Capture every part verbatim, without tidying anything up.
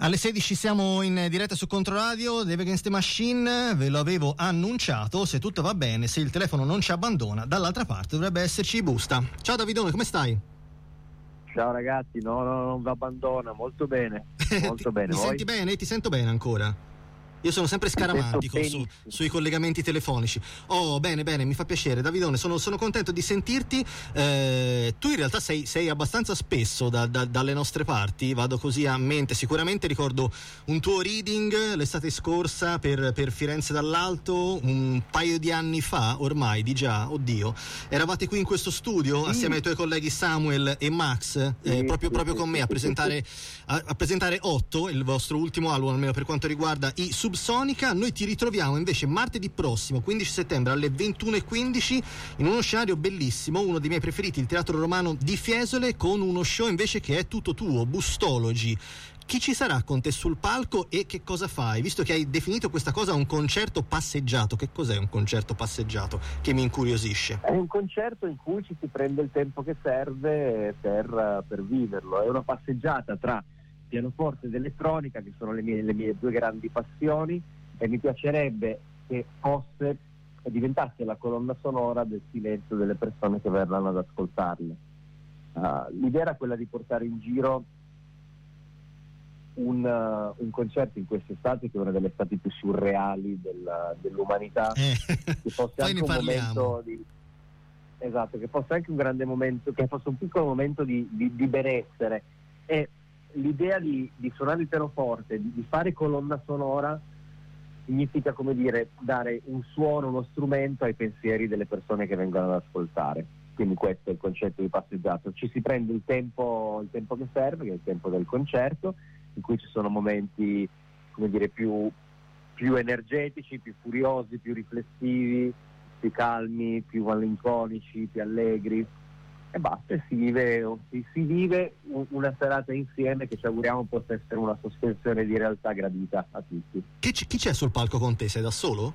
Alle sedici siamo in diretta su Controradio, Dave Against the Machine, ve lo avevo annunciato, se tutto va bene, se il telefono non ci abbandona, dall'altra parte dovrebbe esserci Busta. Ciao Davidone, come stai? Ciao ragazzi, no, no, non vi abbandona, molto bene, molto bene. Mi Voi? senti bene? Ti sento bene ancora? Io sono sempre scaramantico su, sui collegamenti telefonici. Oh, bene, bene, mi fa piacere. Davidone, sono, sono contento di sentirti. Eh, tu in realtà sei, sei abbastanza spesso da, da, dalle nostre parti, vado così a mente. Sicuramente ricordo un tuo reading l'estate scorsa per, per Firenze dall'Alto, un paio di anni fa, ormai, di già, oddio. Eravate qui in questo studio, sì, assieme ai tuoi colleghi Samuel e Max, eh, sì, proprio, sì, proprio sì, con me, a presentare, a, a presentare Otto, il vostro ultimo album, almeno per quanto riguarda i Subsonica. Noi ti ritroviamo invece martedì prossimo, quindici settembre, alle ventuno e quindici, in uno scenario bellissimo, uno dei miei preferiti, il Teatro Romano di Fiesole, con uno show invece che è tutto tuo, Bustology. Chi ci sarà con te sul palco e che cosa fai? Visto che hai definito questa cosa un concerto passeggiato, che cos'è un concerto passeggiato che mi incuriosisce? È un concerto in cui ci si prende il tempo che serve per, per viverlo, è una passeggiata tra pianoforte ed elettronica, che sono le mie, le mie due grandi passioni, e mi piacerebbe che fosse e diventasse la colonna sonora del silenzio delle persone che verranno ad ascoltarle. Uh, l'idea era quella di portare in giro un, uh, un concerto in quest'estate, che è una delle estati più surreali del, dell'umanità, eh, che fosse anche un momento di esatto, che fosse anche un grande momento, che fosse un piccolo momento di, di, di benessere. E l'idea di, di suonare il pianoforte, di, di fare colonna sonora, significa, come dire, dare un suono, uno strumento ai pensieri delle persone che vengono ad ascoltare. Quindi questo è il concetto di passeggiato. Ci si prende il tempo, il tempo che serve, che è il tempo del concerto, in cui ci sono momenti, come dire, più, più energetici, più furiosi, più riflessivi, più calmi, più malinconici, più allegri. E basta, si vive, si, si vive una serata insieme che ci auguriamo possa essere una sospensione di realtà gradita a tutti. Chi, c- chi c'è sul palco con te? Sei da solo?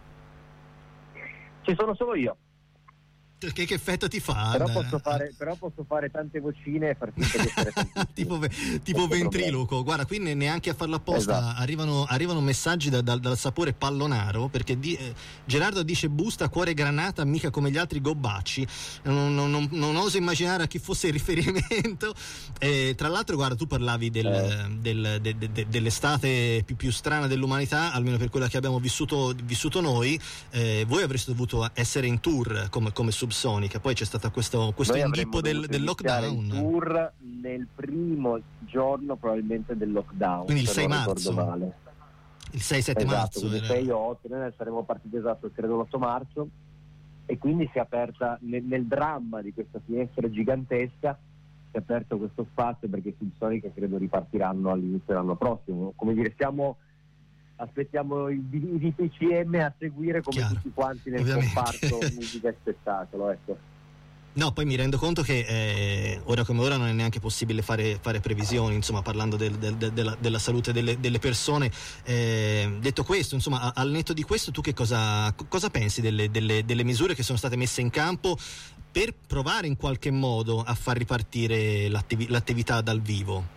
Ci sono solo io. Che, che effetto ti fa? Però posso fare, però posso fare tante vocine e far finta di essere tipo, tipo ventriloquo. Guarda, qui neanche a farlo apposta, esatto. arrivano, arrivano messaggi da, da, dal sapore pallonaro, perché di, eh, Gerardo dice: Busta, cuore granata, mica come gli altri gobbacci. Non, non, non, non oso immaginare a chi fosse il riferimento. Eh, tra l'altro, guarda, tu parlavi del, eh. del, de, de, de, dell'estate più, più strana dell'umanità, almeno per quella che abbiamo vissuto, vissuto noi. Eh, voi avreste dovuto essere in tour come, come su Subsonica, poi c'è stato questo, questo inghippo del, del lockdown. Il tour nel primo giorno probabilmente del lockdown, quindi il sei marzo, male. il sei sette esatto, marzo, il sei o otto, noi saremo partiti esatto credo l'otto marzo, e quindi si è aperta nel, nel dramma di questa finestra gigantesca, si è aperto questo spazio, perché Subsonica credo ripartiranno all'inizio dell'anno prossimo. Come dire, siamo aspettiamo i D P C M a seguire, come Chiaro, tutti quanti nel ovviamente. comparto musica e spettacolo, ecco. No, poi mi rendo conto che eh, ora come ora non è neanche possibile fare, fare previsioni, insomma, parlando del, del, del, della, della salute delle, delle persone. Eh, detto questo, insomma, al netto di questo, tu che cosa, cosa pensi delle, delle, delle misure che sono state messe in campo per provare in qualche modo a far ripartire l'attivi, l'attività dal vivo?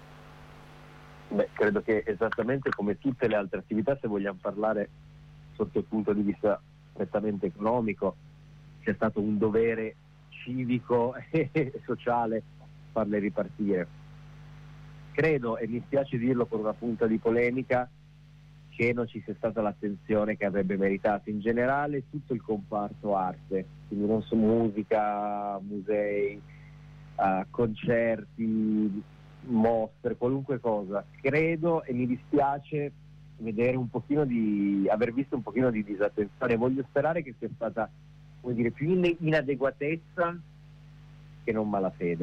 Beh, credo che esattamente come tutte le altre attività, se vogliamo parlare sotto il punto di vista prettamente economico, sia stato un dovere civico e sociale farle ripartire. Credo, e mi spiace dirlo con una punta di polemica, che non ci sia stata l'attenzione che avrebbe meritato in generale tutto il comparto arte, quindi non so, musica, musei, uh, concerti, mostre, qualunque cosa. Credo, e mi dispiace vedere un pochino di aver visto un pochino di disattenzione. Voglio sperare che sia stata, come dire, più in, inadeguatezza che non malafede,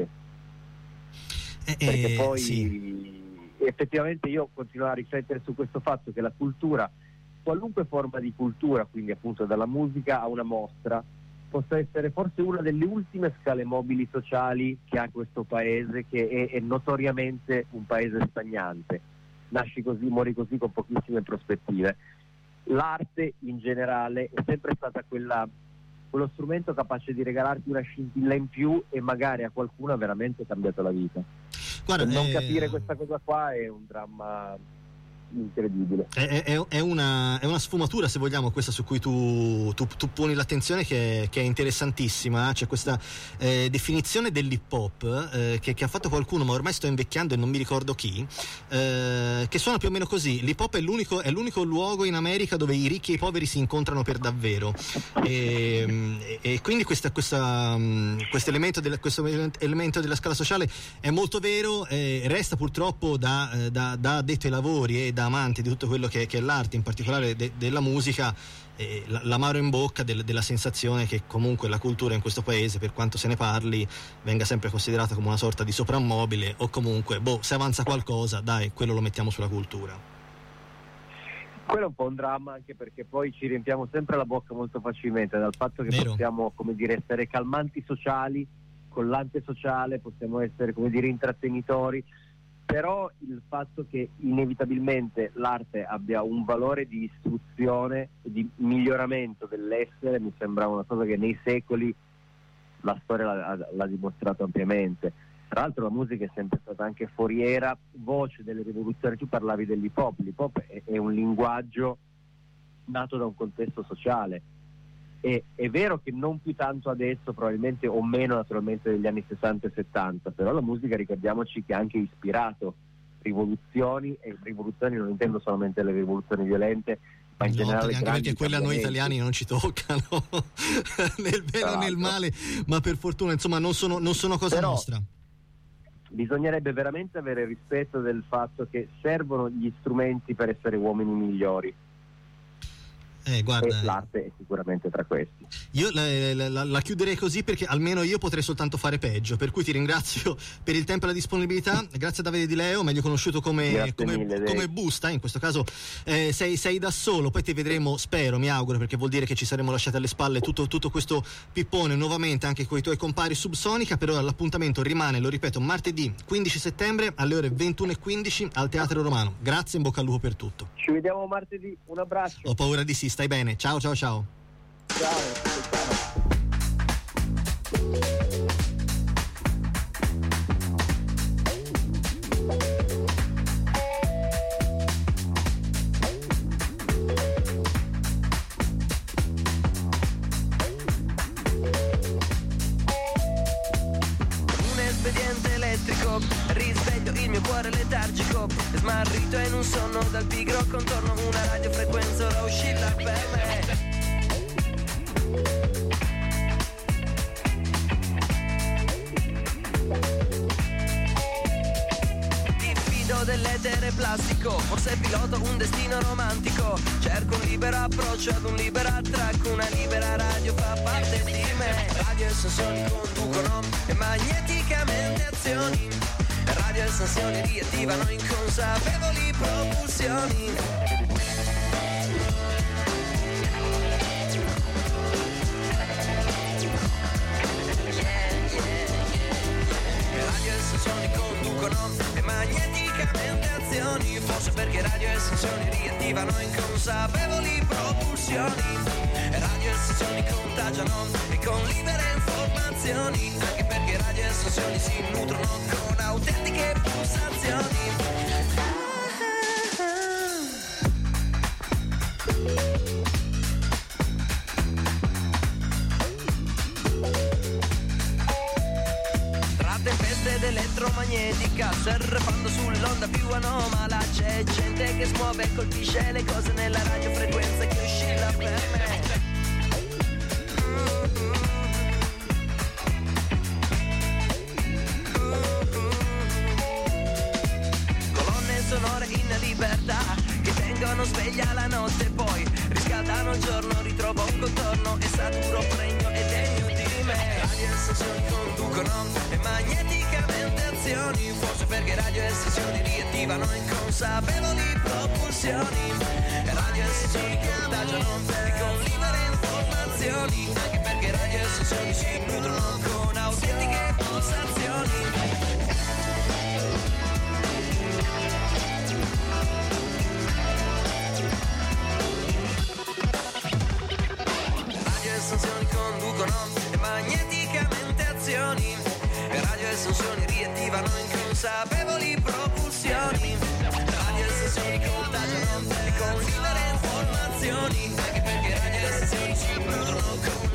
eh, perché poi sì. Effettivamente io continuo a riflettere su questo fatto che la cultura, qualunque forma di cultura, quindi appunto dalla musica a una mostra, possa essere forse una delle ultime scale mobili sociali che ha questo paese, che è, è notoriamente un paese stagnante. Nasci così, muori così, con pochissime prospettive. L'arte in generale è sempre stata quella, quello strumento capace di regalarti una scintilla in più, e magari a qualcuno ha veramente cambiato la vita. Guarda, e non eh... capire questa cosa qua è un dramma incredibile. È, è, è, una, è una sfumatura, se vogliamo, questa su cui tu, tu, tu poni l'attenzione, che è, che è interessantissima. C'è questa eh, definizione dell'hip hop eh, che, che ha fatto qualcuno, ma ormai sto invecchiando e non mi ricordo chi, eh, che suona più o meno così: l'hip hop è l'unico, è l'unico luogo in America dove i ricchi e i poveri si incontrano per davvero, e, e quindi questa, questa, questo, elemento della, questo elemento della scala sociale è molto vero. Eh, resta purtroppo da, da, da addetto ai lavori e da amante di tutto quello che, che è l'arte, in particolare de, della musica, eh, l'amaro in bocca del, della sensazione che comunque la cultura in questo paese, per quanto se ne parli, venga sempre considerata come una sorta di soprammobile, o comunque, boh, se avanza qualcosa, dai, quello lo mettiamo sulla cultura. Quello è un po' un dramma, anche perché poi ci riempiamo sempre la bocca molto facilmente dal fatto che Vero. possiamo, come dire, essere calmanti sociali, collante sociale, possiamo essere, come dire, intrattenitori, però il fatto che inevitabilmente l'arte abbia un valore di istruzione e di miglioramento dell'essere mi sembra una cosa che nei secoli la storia l'ha, l'ha dimostrato ampiamente. Tra l'altro la musica è sempre stata anche foriera, voce delle rivoluzioni. Tu parlavi dell'hip hop, l'hip hop è, è un linguaggio nato da un contesto sociale. E è vero che non più tanto adesso, probabilmente, o meno naturalmente degli anni sessanta e settanta, però la musica, ricordiamoci, che ha anche ispirato rivoluzioni, e rivoluzioni non intendo solamente le rivoluzioni violente, ma in no, generale anche perché quelle a noi italiani non ci toccano nel bene o nel male, ma per fortuna, insomma, non sono, non sono cosa però nostra. Bisognerebbe veramente avere rispetto del fatto che servono gli strumenti per essere uomini migliori. Eh, guarda, e l'arte è sicuramente tra questi. Io la, la, la chiuderei così, perché almeno io potrei soltanto fare peggio, per cui ti ringrazio per il tempo e la disponibilità. Grazie a Davide Di Leo, meglio conosciuto come, come, mille, come Busta. In questo caso eh, sei, sei da solo, poi ti vedremo, spero, mi auguro, perché vuol dire che ci saremo lasciati alle spalle tutto, tutto questo pippone nuovamente anche con i tuoi compari Subsonica. Per ora l'appuntamento rimane, lo ripeto, martedì quindici settembre alle ore ventuno e quindici al Teatro Romano. Grazie, in bocca al lupo per tutto. Ci vediamo martedì, un abbraccio. Ho paura di sì, stai bene, ciao ciao ciao. Ciao, ciao. Un espediente elettrico, risveglio il mio cuore letargico, smarrito in un sonno dal pigro contorno, una radiofrequenza ora oscilla per me. Diffido dell'etere plastico, forse piloto un destino romantico, cerco un libero approccio ad un libero attracco, una libera radio fa parte di me. Radio e sensazioni conducono e magneticamente azioni, radio e sensazioni riattivano inconsapevoli propulsioni. Radio e sensazioni conducono e magneticamente azioni, forse perché radio e sensazioni riattivano inconsapevoli propulsioni. Radio e sensazioni contagiano e con libere informazioni, anche perché radio e sensazioni si nutrono con autentiche pulsazioni. Tempeste elettromagnetica, surfando sull'onda più anomala, c'è gente che smuove e colpisce le cose nella radiofrequenza che oscilla per me. Colonne sonore in libertà che tengono sveglia la notte, poi riscaldano il giorno, ritrovo un contorno e saturo pregno e degno di me. Radio e sensazioni conducono e magneticamente azioni, forse perché radio e sensazioni riattivano inconsapevoli propulsioni. Radio e sensazioni contagiano e con libere informazioni, anche perché radio e sensazioni si nutrono con autentiche pulsazioni. Radio e sensazioni conducono e magneticamente azioni, radio e sensazioni riattivano inconsapevoli propulsioni. Radio e ossessioni contagiano, e condividere informazioni, anche perché radio e le sessioni ci bruciano come